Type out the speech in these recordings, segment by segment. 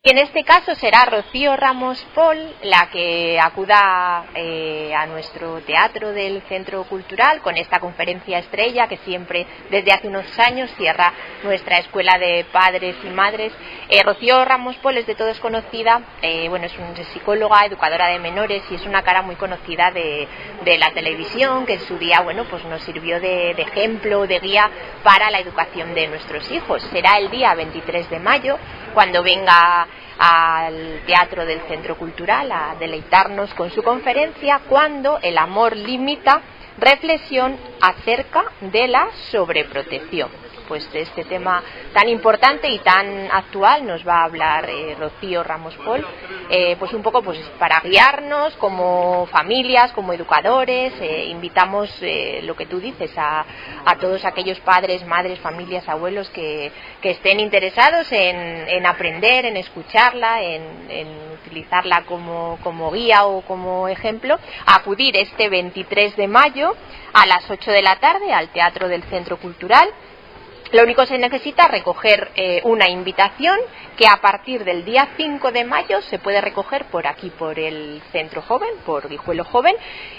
que en este caso será Rocío Ramos Pol la que acuda a nuestro teatro del Centro Cultural con esta conferencia estrella que siempre desde hace unos años cierra nuestra Escuela de Padres y Madres. Rocío Ramos Pol es de todos conocida, es una psicóloga, educadora de menores y es una cara muy conocida de la televisión que en su día pues nos sirvió de ejemplo, de guía para la educación de nuestros hijos. Será el día 23 de mayo cuando venga al Teatro del Centro Cultural a deleitarnos con su conferencia Cuando el amor limita, reflexión acerca de la sobreprotección. Pues de este tema tan importante y tan actual nos va a hablar Rocío Ramos Pol, pues un poco para guiarnos como familias, como educadores. Invitamos lo que tú dices a todos aquellos padres, madres, familias, abuelos que estén interesados en aprender, en escucharla, en utilizarla como guía o como ejemplo, a acudir este 23 de mayo a las 8 de la tarde al Teatro del Centro Cultural. Lo único que se necesita es recoger una invitación que a partir del día 5 de mayo se puede recoger por aquí, por el Centro Joven, por Guijuelo Joven,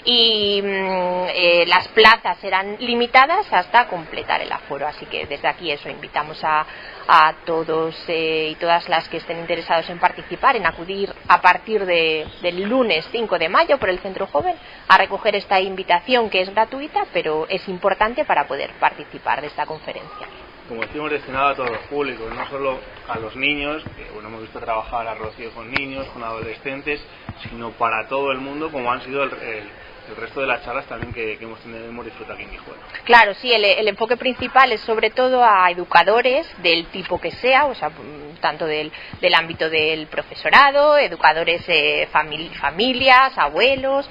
y las plazas serán limitadas hasta completar el aforo. Así que desde aquí invitamos a todos y todas las que estén interesados en participar, en acudir a partir del lunes 5 de mayo por el Centro Joven a recoger esta invitación que es gratuita, pero es importante para poder participar de esta conferencia. Como decimos, destinado a todos los públicos, no solo a los niños, que hemos visto trabajar a Rocío con niños, con adolescentes, sino para todo el mundo, como han sido el resto de las charlas también que hemos disfrutado aquí en Guijuelo. Claro, sí, el enfoque principal es sobre todo a educadores del tipo que sea, tanto del ámbito del profesorado, educadores familias, abuelos,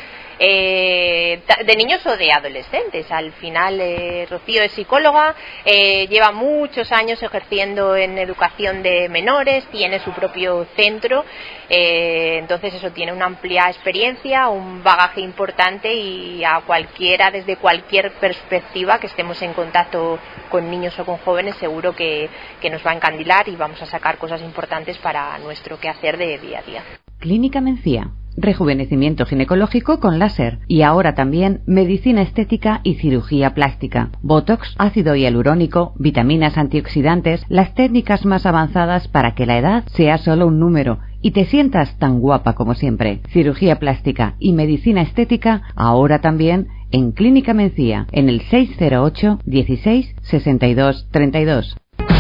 de niños o de adolescentes. Al final Rocío es psicóloga, lleva muchos años ejerciendo en educación de menores, tiene su propio centro, entonces eso tiene una amplia experiencia, un bagaje importante y a cualquiera, desde cualquier perspectiva que estemos en contacto con niños o con jóvenes, seguro que nos va a encandilar y vamos a sacar cosas importantes para nuestro quehacer de día a día. Clínica Mencía. Rejuvenecimiento ginecológico con láser y ahora también medicina estética y cirugía plástica. Botox, ácido hialurónico, vitaminas antioxidantes, las técnicas más avanzadas para que la edad sea solo un número y te sientas tan guapa como siempre. Cirugía plástica y medicina estética ahora también en Clínica Mencía, en el 608 16 62 32.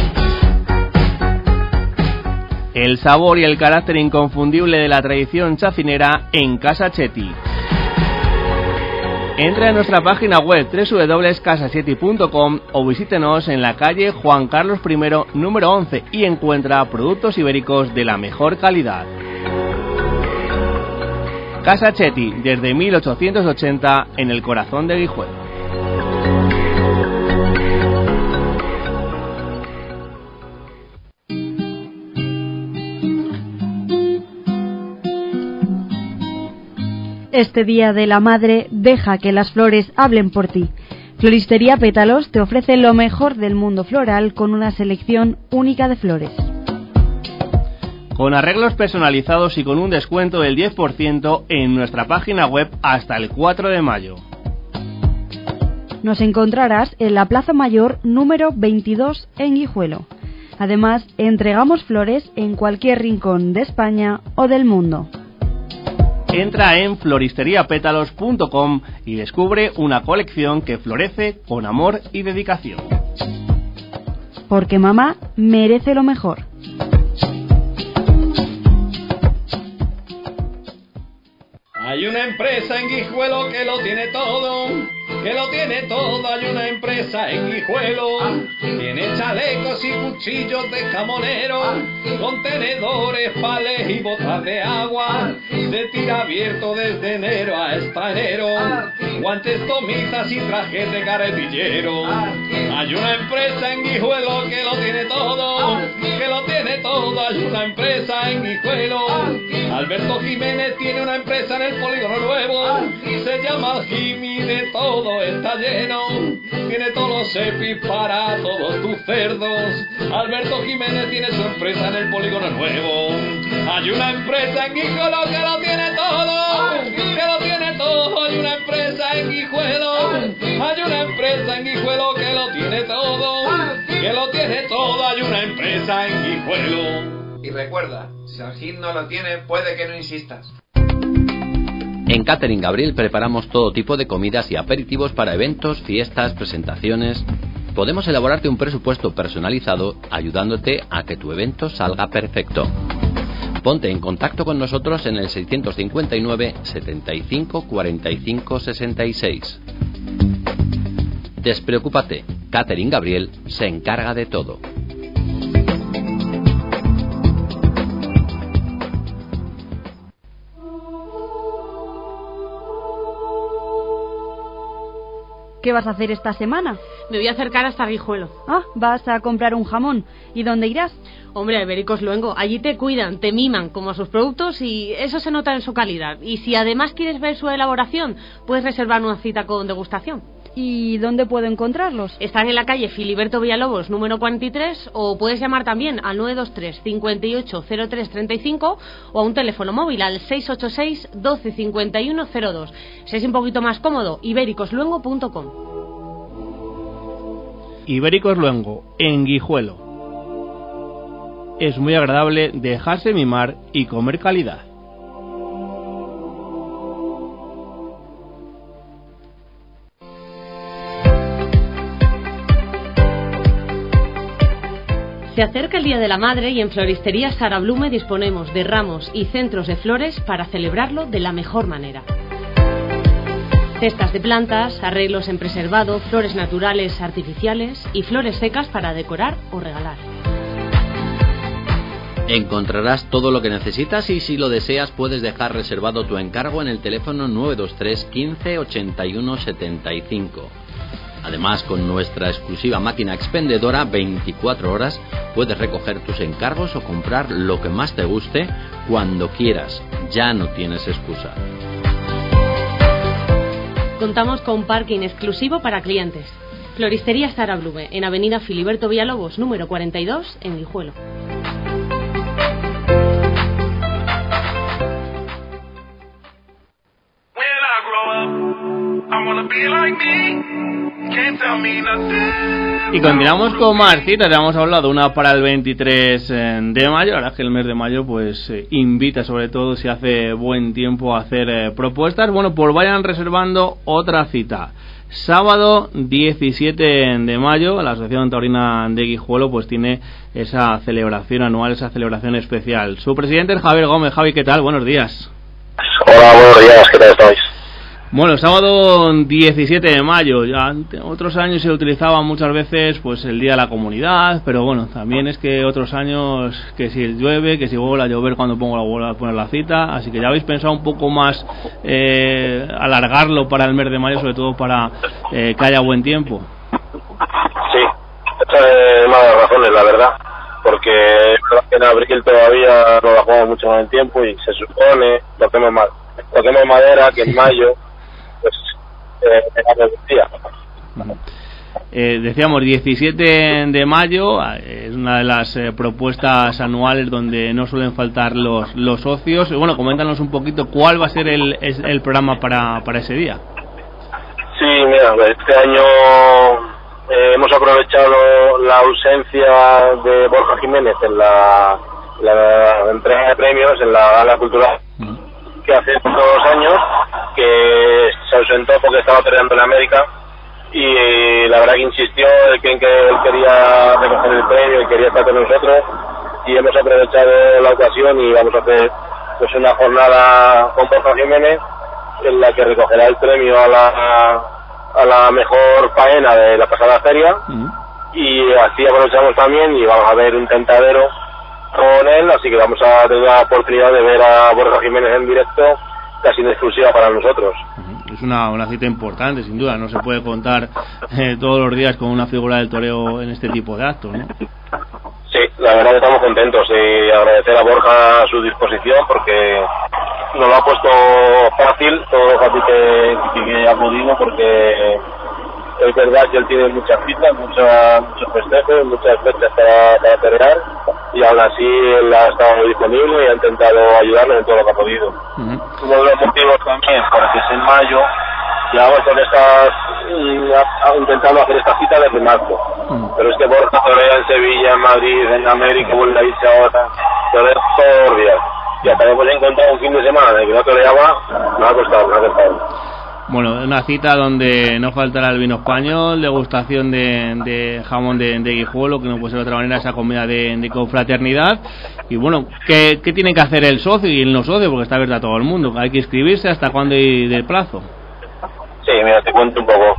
El sabor y el carácter inconfundible de la tradición chacinera en Casa Chetti. Entra en nuestra página web www.casachetti.com o visítenos en la calle Juan Carlos I, número 11 y encuentra productos ibéricos de la mejor calidad. Casa Chetti, desde 1880 en el corazón de Guijuelo. Este Día de la Madre, deja que las flores hablen por ti. Floristería Pétalos te ofrece lo mejor del mundo floral con una selección única de flores. Con arreglos personalizados y con un descuento del 10% en nuestra página web hasta el 4 de mayo. Nos encontrarás en la Plaza Mayor número 22 en Guijuelo. Además, entregamos flores en cualquier rincón de España o del mundo. Entra en floristeriapétalos.com y descubre una colección que florece con amor y dedicación. Porque mamá merece lo mejor. Hay una empresa en Guijuelo que lo tiene todo, hay una empresa en Guijuelo. Tiene chalecos y cuchillos de jamonero, contenedores, palés y botas de agua. Se tira abierto desde enero hasta enero, guantes, tomitas y trajes de carretillero. Hay una empresa en Guijuelo que lo tiene todo, hay una empresa en Guijuelo. Alberto Jiménez tiene una empresa en el Polígono Nuevo, se llama Jimmy, de todo está lleno, tiene todos los EPIs para todos tus cerdos. Alberto Jiménez tiene su empresa en el Polígono Nuevo. Hay una empresa en Guijuelo que lo tiene todo, que lo tiene todo. Hay una empresa en Guijuelo, hay una empresa en Guijuelo que lo tiene todo, que lo tiene todo. Hay una empresa en Guijuelo. Y recuerda, si el GIN no lo tiene, puede que no insistas. En Catering Gabriel preparamos todo tipo de comidas y aperitivos para eventos, fiestas, presentaciones. Podemos elaborarte un presupuesto personalizado ayudándote a que tu evento salga perfecto. Ponte en contacto con nosotros en el 659 75 45 66. Despreocúpate, Catering Gabriel se encarga de todo. ¿Qué vas a hacer esta semana? Me voy a acercar hasta Guijuelo. Ah, vas a comprar un jamón. ¿Y dónde irás? Hombre, a Ibéricos Luengo. Allí te cuidan, te miman como a sus productos y eso se nota en su calidad. Y si además quieres ver su elaboración, puedes reservar una cita con degustación. ¿Y dónde puedo encontrarlos? Están en la calle Filiberto Villalobos, número 43, o puedes llamar también al 923 58 03 35 o a un teléfono móvil al 686 12 51 02. Si es un poquito más cómodo, ibéricosluengo.com. Ibéricos Luengo, en Guijuelo. Es muy agradable dejarse mimar y comer calidad. Se acerca el Día de la Madre y en Floristería Sara Blume disponemos de ramos y centros de flores para celebrarlo de la mejor manera. Cestas de plantas, arreglos en preservado, flores naturales, artificiales y flores secas para decorar o regalar. Encontrarás todo lo que necesitas y si lo deseas puedes dejar reservado tu encargo en el teléfono 923 15 81 75. Además, con nuestra exclusiva máquina expendedora 24 horas puedes recoger tus encargos o comprar lo que más te guste cuando quieras. Ya no tienes excusa. Contamos con parking exclusivo para clientes. Floristería Sara Blume, en Avenida Filiberto Villalobos, número 42, en Guijuelo. Y continuamos con más citas. Ya hemos hablado una para el 23 de mayo. Ahora que el mes de mayo pues invita, sobre todo si hace buen tiempo, a hacer propuestas. Bueno, pues vayan reservando otra cita. Sábado 17 de mayo, la Asociación Taurina de Guijuelo pues tiene esa celebración anual, esa celebración especial. Su presidente es Javier Gómez. Javi, ¿qué tal? Buenos días. Hola, buenos días, ¿qué tal estáis? Bueno, sábado 17 de mayo, ya otros años se utilizaba muchas veces pues el Día de la Comunidad, pero bueno, también es que otros años que si llueve, que si vuelve a llover cuando vuelvo a poner la cita, así que ya habéis pensado un poco más alargarlo para el mes de mayo, sobre todo para que haya buen tiempo. Sí, esta es una de las razones, la verdad, porque en abril todavía nos bajamos mucho más el tiempo y se supone, toquemos madera, que en mayo pues decíamos 17 de mayo es una de las propuestas anuales donde no suelen faltar los socios. Bueno, coméntanos un poquito cuál va a ser el programa para ese día. Sí, mira, este año hemos aprovechado la ausencia de Borja Jiménez en la entrega de premios en la gala cultural que hace 2 años, que se ausentó porque estaba peleando en América, y la verdad que insistió en que él quería recoger el premio y quería estar con nosotros, y hemos aprovechado la ocasión y vamos a hacer pues una jornada con Borja Jiménez en la que recogerá el premio a la mejor faena de la pasada feria, y así aprovechamos también y vamos a ver un tentadero con él, así que vamos a tener la oportunidad de ver a Borja Jiménez en directo, casi en exclusiva para nosotros. Es una cita importante, sin duda. No se puede contar todos los días con una figura del toreo en este tipo de actos, ¿no? Sí, la verdad que estamos contentos y agradecer a Borja su disposición, porque nos lo ha puesto fácil, todo lo fácil que ha podido, porque Es verdad que él tiene muchas citas, muchos festejos, muchas fechas para torear, y aún así él ha estado disponible y ha intentado ayudarnos en todo lo que ha podido. Uno de los motivos también por el que es en mayo, llevamos intentando hacer esta cita desde marzo. Pero es que Borja torea en Sevilla, en Madrid, en América, vuelve a irse ahora, torea todos los días. Y hasta que hemos encontrado un fin de semana de que no toreaba, me ha costado. Bueno, una cita donde no faltará el vino español, degustación de jamón de Guijuelo, que no puede ser de otra manera, esa comida de confraternidad. Y bueno, ¿qué tiene que hacer el socio y el no socio? Porque está abierto a todo el mundo. ¿Hay que inscribirse? ¿Hasta cuándo hay de plazo? Sí, mira, te cuento un poco.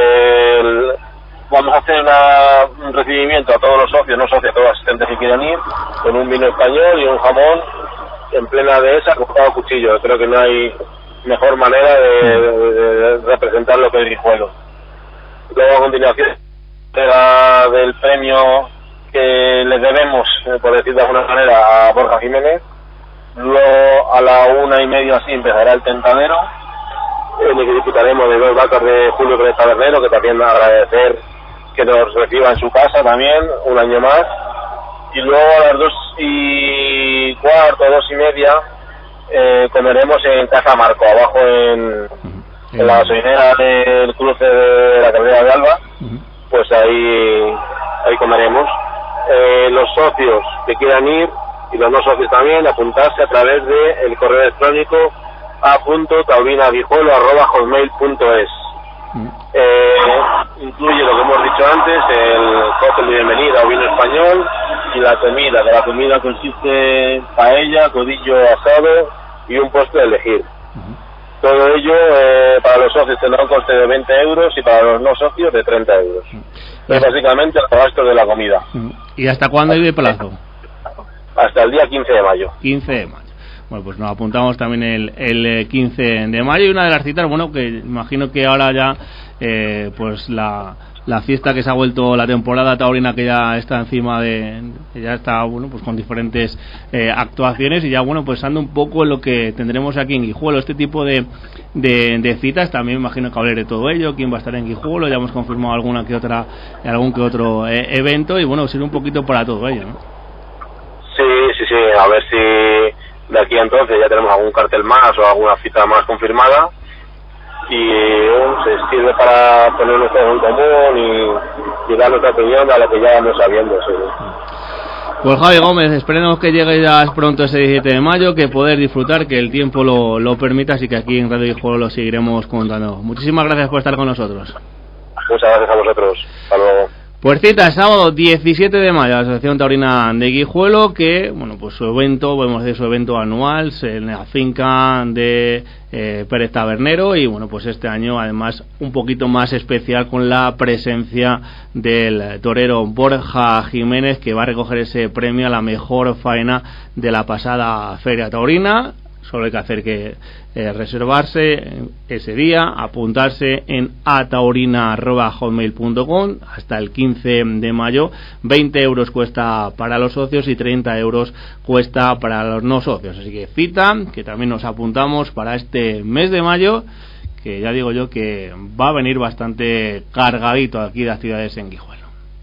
Vamos a hacer un recibimiento a todos los socios, no socios, a todos los asistentes que quieran ir, con un vino español y un jamón en plena dehesa cortado a cuchillo. Creo que no hay mejor manera de representar lo que es Guijuelo. Luego, a continuación, del premio que le debemos, por decir de alguna manera, a Borja Jiménez. Luego, a la 1:30 así, empezará el tentadero, en el que disfrutaremos de 2 vacas de Julio Pérez Tabernero, que también agradecer que nos reciba en su casa también, un año más. Y luego a las 2:15, 2:30, comeremos en Casa Marco, abajo en la gasolinera del cruce de la carrera de Alba. Pues ahí comeremos. Los socios que quieran ir y los no socios también, apuntarse a través del correo electrónico a.taurinaguijuelo@hotmail.es. Incluye lo que hemos dicho antes, el cóctel de bienvenida o vino español, y la comida, que la comida consiste paella, codillo asado y un postre a elegir. Todo ello para los socios tendrá un coste de 20 euros y para los no socios de 30 euros. Es básicamente el gasto de la comida. ¿Y hasta cuándo hay de plazo? Hasta el día 15 de mayo. 15 de mayo. Bueno, pues nos apuntamos también el 15 de mayo, y una de las citas, bueno, que imagino que ahora ya pues la fiesta que se ha vuelto la temporada taurina, que ya está encima ya está, bueno, pues con diferentes actuaciones, y ya, bueno, pues ando un poco en lo que tendremos aquí en Guijuelo, este tipo de citas. También imagino que hablaré de todo ello, quién va a estar en Guijuelo, ya hemos confirmado algún que otro evento, y bueno, sirve un poquito para todo ello, ¿no? Sí, a ver si de aquí a entonces ya tenemos algún cartel más o alguna cita más confirmada, y se sirve para ponernos todo en común y dar nuestra opinión a lo que ya vamos sabiendo. Sí. Pues Javi Gómez, esperemos que llegue ya pronto ese 17 de mayo, que poder disfrutar, que el tiempo lo permita, así que aquí en Radio Guijuelo lo seguiremos contando. Muchísimas gracias por estar con nosotros. Muchas gracias a vosotros. Hasta luego. Pues cita, sábado 17 de mayo, la Asociación Taurina de Guijuelo, que, bueno, pues su evento, podemos decir su evento anual, en la finca de Pérez Tabernero, y bueno, pues este año además un poquito más especial con la presencia del torero Borja Jiménez, que va a recoger ese premio a la mejor faena de la pasada Feria Taurina. Solo hay que hacer que reservarse ese día, apuntarse en ataurina@hotmail.com hasta el 15 de mayo. 20 euros cuesta para los socios y 30 euros cuesta para los no socios. Así que cita, que también nos apuntamos para este mes de mayo, que ya digo yo que va a venir bastante cargadito aquí de actividades en Guijuelo.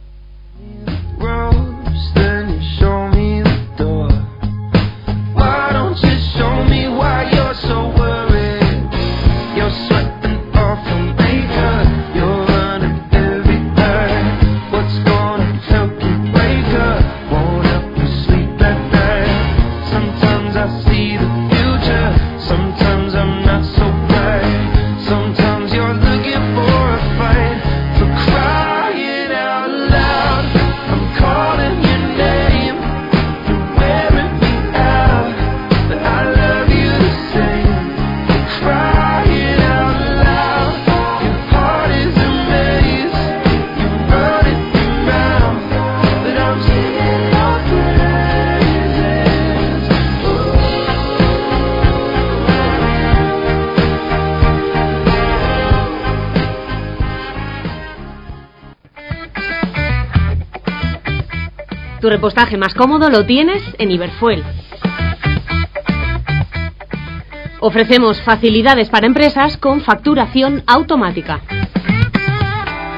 Tu repostaje más cómodo lo tienes en Iberfuel. Ofrecemos facilidades para empresas con facturación automática.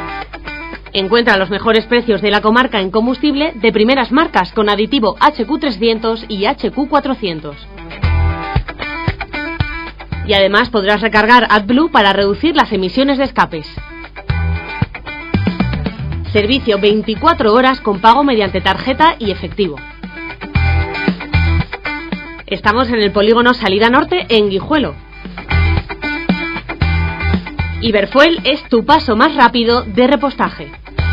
Encuentra los mejores precios de la comarca en combustible de primeras marcas con aditivo HQ300 y HQ400. Y además podrás recargar AdBlue para reducir las emisiones de escapes. Servicio 24 horas con pago mediante tarjeta y efectivo. Estamos en el polígono Salida Norte en Guijuelo. Iberfuel es tu paso más rápido de repostaje.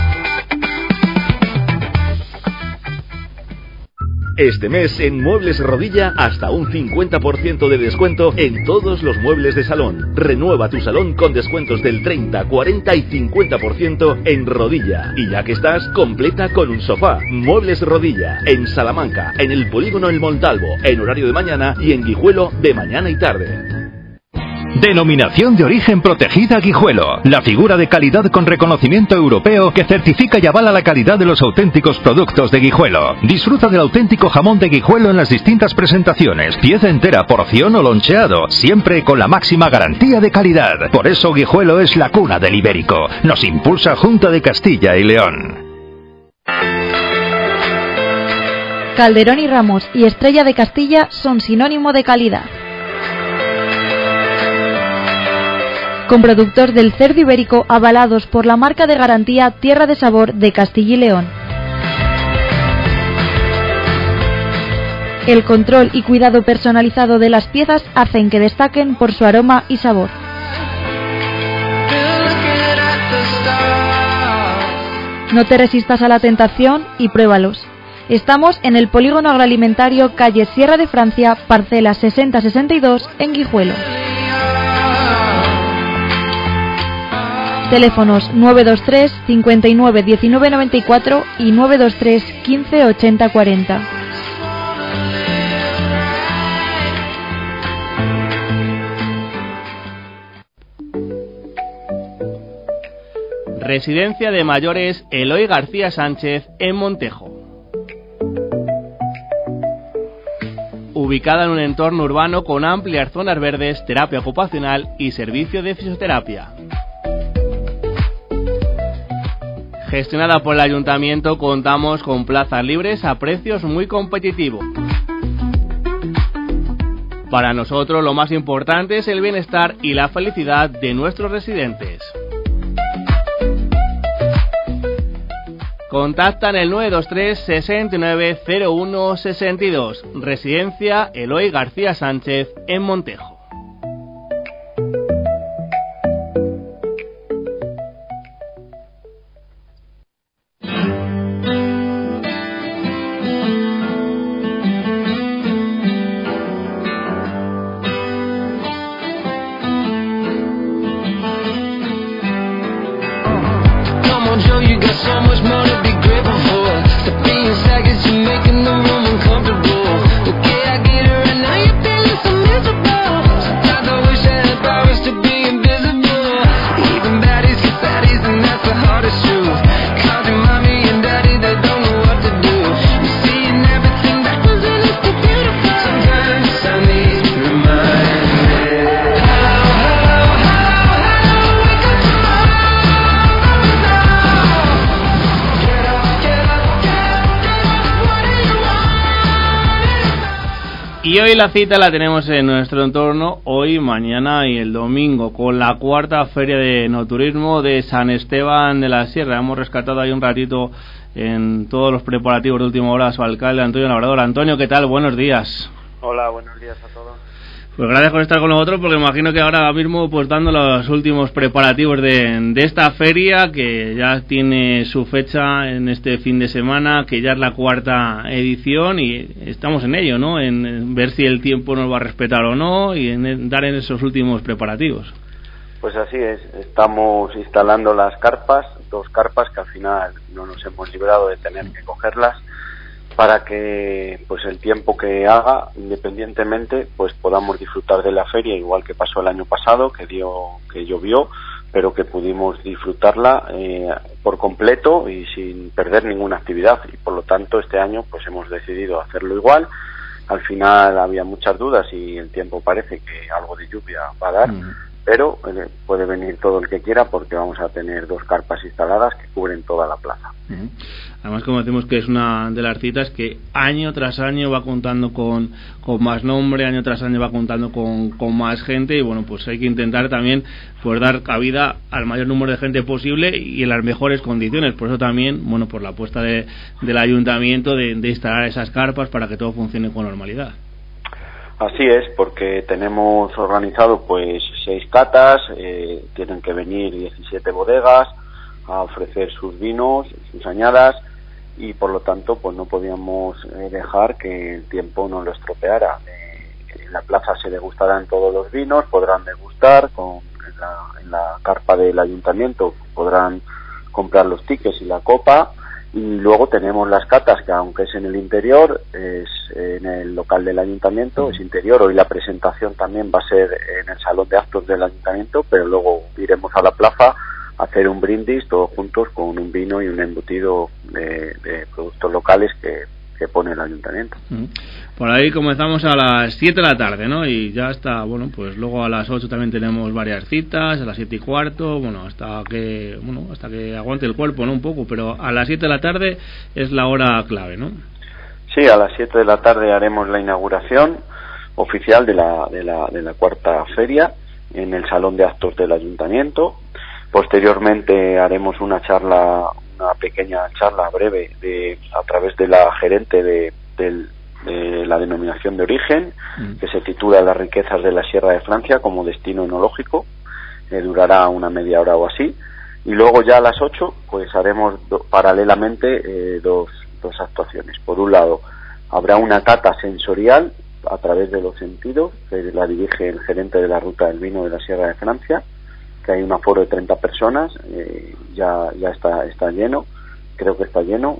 Este mes en Muebles Rodilla hasta un 50% de descuento en todos los muebles de salón. Renueva tu salón con descuentos del 30, 40 y 50% en Rodilla. Y ya que estás, completa con un sofá. Muebles Rodilla en Salamanca, en el polígono El Montalvo, en horario de mañana y en Guijuelo de mañana y tarde. Denominación de origen protegida Guijuelo, la figura de calidad con reconocimiento europeo que certifica y avala la calidad de los auténticos productos de Guijuelo. Disfruta del auténtico jamón de Guijuelo en las distintas presentaciones, pieza entera, porción o loncheado, siempre con la máxima garantía de calidad. Por eso Guijuelo es la cuna del ibérico. Nos impulsa Junta de Castilla y León. Calderón y Ramos y Estrella de Castilla son sinónimo de calidad. Con productos del cerdo ibérico avalados por la marca de garantía Tierra de Sabor de Castilla y León. El control y cuidado personalizado de las piezas hacen que destaquen por su aroma y sabor. No te resistas a la tentación y pruébalos. Estamos en el polígono agroalimentario calle Sierra de Francia, parcela 6062 en Guijuelo. Teléfonos 923 59 19 94 y 923 15 80 40. Residencia de mayores Eloy García Sánchez en Montejo. Ubicada en un entorno urbano con amplias zonas verdes, terapia ocupacional y servicio de fisioterapia. Gestionada por el Ayuntamiento, contamos con plazas libres a precios muy competitivos. Para nosotros lo más importante es el bienestar y la felicidad de nuestros residentes. Contacta en el 923 69 01 62. Residencia Eloy García Sánchez en Montejo. Y hoy la cita la tenemos en nuestro entorno, hoy, mañana y el domingo, con la cuarta Feria de Enoturismo de San Esteban de la Sierra. Hemos rescatado ahí un ratito en todos los preparativos de última hora a su alcalde, Antonio Labrador. Antonio, ¿qué tal? Buenos días. Hola, buenos días a todos. Pues gracias por estar con nosotros, porque imagino que ahora mismo pues dando los últimos preparativos de esta feria, que ya tiene su fecha en este fin de semana, que ya es la cuarta edición y estamos en ello, ¿no? En ver si el tiempo nos va a respetar o no y en dar en esos últimos preparativos. Pues así es, estamos instalando las carpas, 2 carpas que al final no nos hemos librado de tener que cogerlas, para que pues el tiempo que haga, independientemente, pues podamos disfrutar de la feria, igual que pasó el año pasado, que llovió, pero que pudimos disfrutarla por completo y sin perder ninguna actividad, y por lo tanto este año pues hemos decidido hacerlo igual. Al final había muchas dudas y el tiempo parece que algo de lluvia va a dar, pero puede venir todo el que quiera porque vamos a tener 2 carpas instaladas que cubren toda la plaza. Además, como decimos, que es una de las citas que año tras año va contando con más nombre, año tras año va contando con más gente, y bueno, pues hay que intentar también pues dar cabida al mayor número de gente posible y en las mejores condiciones. Por eso también, bueno, por la apuesta del ayuntamiento de instalar esas carpas para que todo funcione con normalidad. Así es, porque tenemos organizado pues 6 catas, tienen que venir 17 bodegas a ofrecer sus vinos, sus añadas, y por lo tanto pues no podíamos dejar que el tiempo nos lo estropeara. En la plaza se degustarán todos los vinos, podrán degustar en la carpa del ayuntamiento, podrán comprar los tickets y la copa. Y luego tenemos las catas, que aunque es en el interior, es en el local del ayuntamiento, es interior. Hoy la presentación también va a ser en el salón de actos del ayuntamiento, pero luego iremos a la plaza a hacer un brindis todos juntos con un vino y un embutido de productos locales que pone el ayuntamiento. Por ahí comenzamos a las 7 de la tarde, ¿no? Y ya está, bueno, pues luego a las 8 también tenemos varias citas, a las 7:15, bueno, hasta que aguante el cuerpo, ¿no? Un poco, pero a las 7 de la tarde es la hora clave, ¿no? Sí, a las 7 de la tarde haremos la inauguración oficial de la cuarta feria en el salón de actos del ayuntamiento. Posteriormente haremos una pequeña charla breve a través de la gerente de la denominación de origen, que se titula Las riquezas de la Sierra de Francia como destino enológico. Durará una media hora o así, y luego ya a las 8 pues haremos paralelamente dos actuaciones. Por un lado habrá una cata sensorial a través de los sentidos, que la dirige el gerente de la ruta del vino de la Sierra de Francia, que hay un aforo de 30 personas, ya está lleno, creo que está lleno,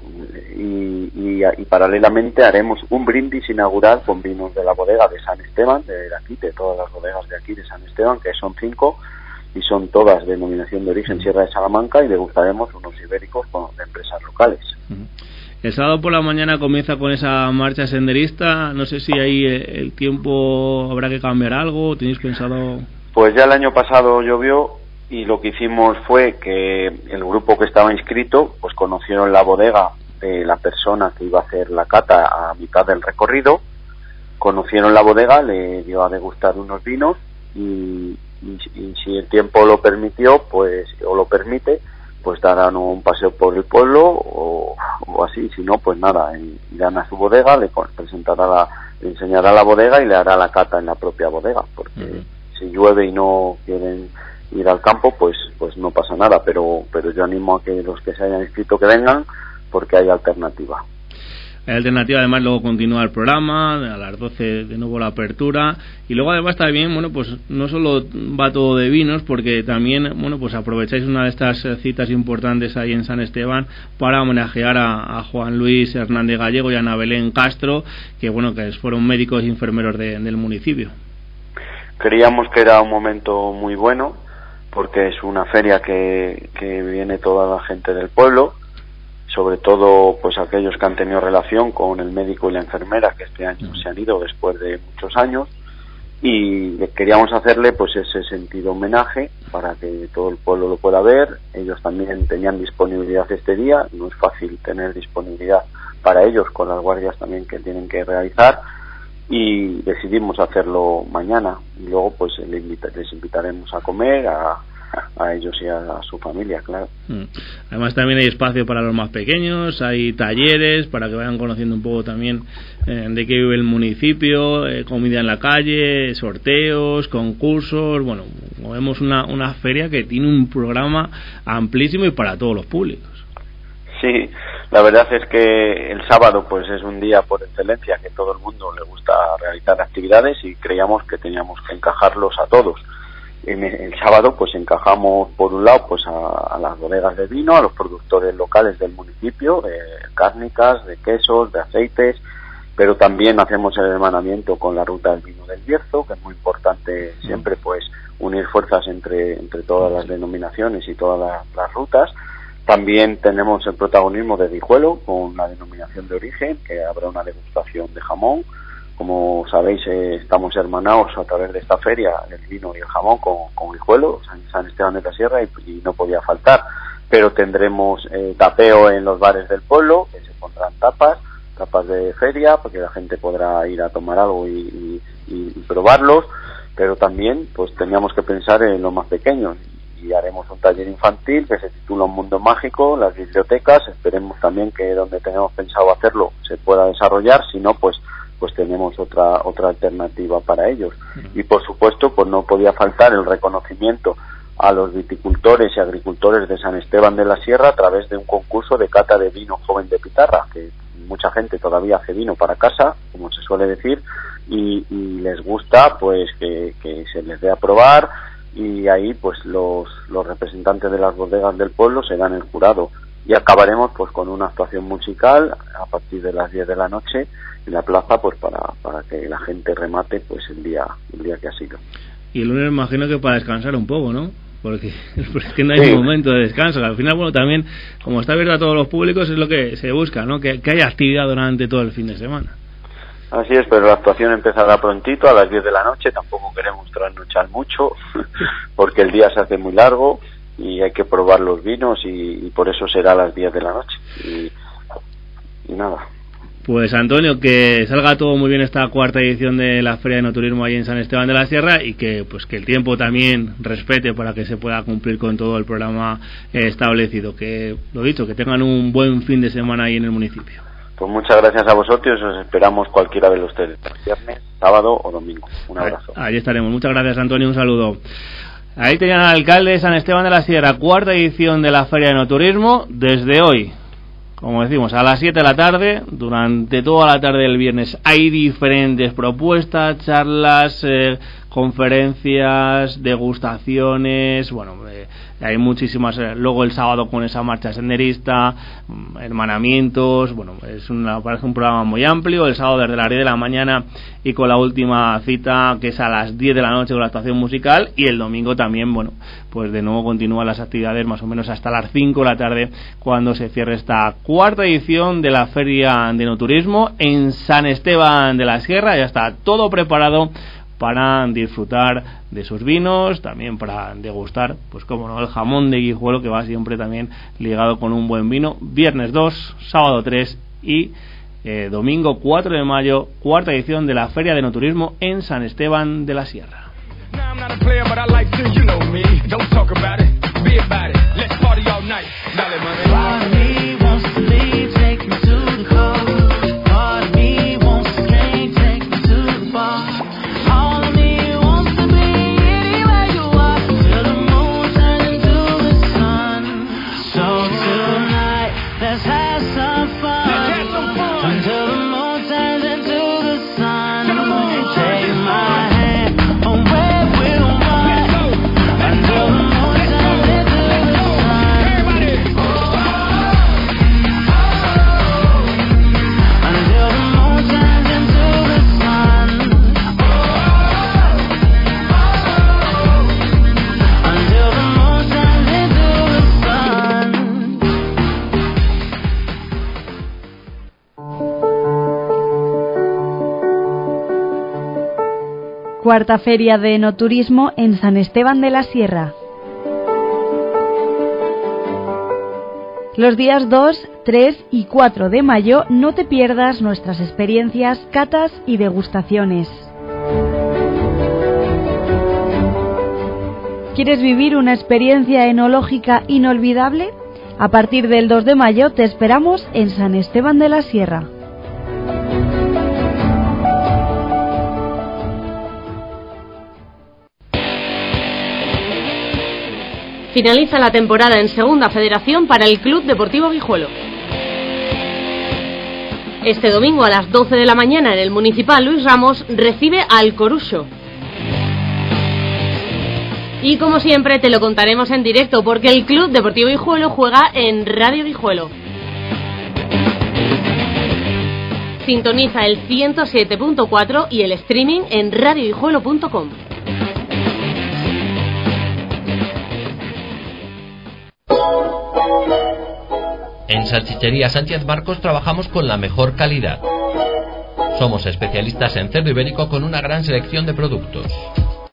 y paralelamente haremos un brindis inaugural con vinos de la bodega de San Esteban, de aquí, de todas las bodegas de aquí de San Esteban, que son 5, y son todas de denominación de origen Sierra de Salamanca, y degustaremos unos ibéricos de empresas locales. El sábado por la mañana comienza con esa marcha senderista. No sé si ahí el tiempo habrá que cambiar algo. ¿Tenéis pensado? Pues ya el año pasado llovió y lo que hicimos fue que el grupo que estaba inscrito pues conocieron la bodega de la persona que iba a hacer la cata a mitad del recorrido, conocieron la bodega, le dio a degustar unos vinos y si el tiempo lo permitió pues o lo permite pues darán un paseo por el pueblo o así, si no pues nada, irán a su bodega, le enseñará la bodega y le hará la cata en la propia bodega, porque si llueve y no quieren ir al campo pues no pasa nada, pero yo animo a que los que se hayan inscrito que vengan, porque hay alternativa. Hay alternativa, además luego continúa el programa, a las 12 de nuevo la apertura, y luego además también, bueno, pues no solo va todo de vinos, porque también, bueno, pues aprovecháis una de estas citas importantes ahí en San Esteban para homenajear a Juan Luis Hernández Gallego y a Ana Belén Castro, que bueno, que fueron médicos y enfermeros del municipio. Creíamos que era un momento muy bueno, porque es una feria que viene toda la gente del pueblo, sobre todo pues aquellos que han tenido relación con el médico y la enfermera, que este año se han ido después de muchos años, y queríamos hacerle pues ese sentido homenaje para que todo el pueblo lo pueda ver. Ellos también tenían disponibilidad este día, no es fácil tener disponibilidad para ellos con las guardias también que tienen que realizar, y decidimos hacerlo mañana, y luego pues les invitaremos a comer a ellos y a su familia, claro. Además también hay espacio para los más pequeños, hay talleres para que vayan conociendo un poco también de qué vive el municipio, comida en la calle, sorteos, concursos. Bueno, vemos una feria que tiene un programa amplísimo y para todos los públicos. Sí, la verdad es que el sábado pues es un día por excelencia que todo el mundo le gusta realizar actividades, y creíamos que teníamos que encajarlos a todos. El sábado pues encajamos por un lado pues a las bodegas de vino, a los productores locales del municipio, de cárnicas, de quesos, de aceites, pero también hacemos el hermanamiento con la ruta del vino del Bierzo, que es muy importante siempre pues unir fuerzas entre todas las denominaciones y todas las rutas. También tenemos el protagonismo de Guijuelo con la denominación de origen, que habrá una degustación de jamón como sabéis, estamos hermanados a través de esta feria, el vino y el jamón con Guijuelo, San Esteban de la Sierra, y no podía faltar. Pero tendremos tapeo en los bares del pueblo, que se pondrán tapas de feria, porque la gente podrá ir a tomar algo y probarlos, pero también pues teníamos que pensar en los más pequeños, y haremos un taller infantil que se titula Un Mundo Mágico, las bibliotecas. Esperemos también que donde tenemos pensado hacerlo se pueda desarrollar, si no pues tenemos otra alternativa para ellos. Y por supuesto pues no podía faltar el reconocimiento a los viticultores y agricultores de San Esteban de la Sierra a través de un concurso de cata de vino joven de Pitarra, que mucha gente todavía hace vino para casa, como se suele decir, y les gusta pues que se les dé a probar, y ahí pues los representantes de las bodegas del pueblo serán el jurado, y acabaremos pues con una actuación musical a partir de las 10 de la noche en la plaza, pues para que la gente remate pues el día que ha sido. Y el lunes imagino que para descansar un poco, ¿no? Porque es que no hay un momento de descanso. Al final, bueno, también, como está abierto a todos los públicos, es lo que se busca, ¿no? Que haya actividad durante todo el fin de semana. Así es, pero la actuación empezará prontito, a las 10 de la noche. Tampoco queremos trasnochar mucho, porque el día se hace muy largo y hay que probar los vinos, y por eso será a las 10 de la noche. Y nada. Pues Antonio, que salga todo muy bien esta cuarta edición de la Feria de Enoturismo ahí en San Esteban de la Sierra, y que el tiempo también respete para que se pueda cumplir con todo el programa establecido. Que, lo dicho, que tengan un buen fin de semana ahí en el municipio. Pues muchas gracias a vosotros, os esperamos cualquiera de ustedes, viernes, sábado o domingo. Un abrazo. Ahí estaremos. Muchas gracias, Antonio, un saludo. Ahí tenían al alcalde de San Esteban de la Sierra, cuarta edición de la Feria de Enoturismo, desde hoy. Como decimos, a las 7 de la tarde, durante toda la tarde del viernes, hay diferentes propuestas, charlas, conferencias, degustaciones, hay muchísimas. Luego el sábado con esa marcha senderista, hermanamientos, parece un programa muy amplio. El sábado desde las 10 de la mañana y con la última cita, que es a las 10 de la noche con la actuación musical, y el domingo también, pues de nuevo continúan las actividades más o menos hasta las 5 de la tarde, cuando se cierre esta cuarta edición de la Feria de Enoturismo en San Esteban de la Sierra. Ya está todo preparado para disfrutar de sus vinos, también para degustar, pues como no, el jamón de Guijuelo, que va siempre también ligado con un buen vino. Viernes 2, sábado 3 y domingo 4 de mayo, cuarta edición de la Feria de Enoturismo en San Esteban de la Sierra. Cuarta Feria de Enoturismo en San Esteban de la Sierra. Los días 2, 3 y 4 de mayo no te pierdas nuestras experiencias, catas y degustaciones. ¿Quieres vivir una experiencia enológica inolvidable? A partir del 2 de mayo te esperamos en San Esteban de la Sierra. Finaliza la temporada en Segunda Federación para el Club Deportivo Guijuelo. Este domingo a las 12 de la mañana en el Municipal Luis Ramos recibe al Coruso. Y como siempre te lo contaremos en directo, porque el Club Deportivo Guijuelo juega en Radio Guijuelo. Sintoniza el 107.4 y el streaming en radioguijuelo.com. En Salchichería Sánchez Marcos trabajamos con la mejor calidad. Somos especialistas en cerdo ibérico con una gran selección de productos.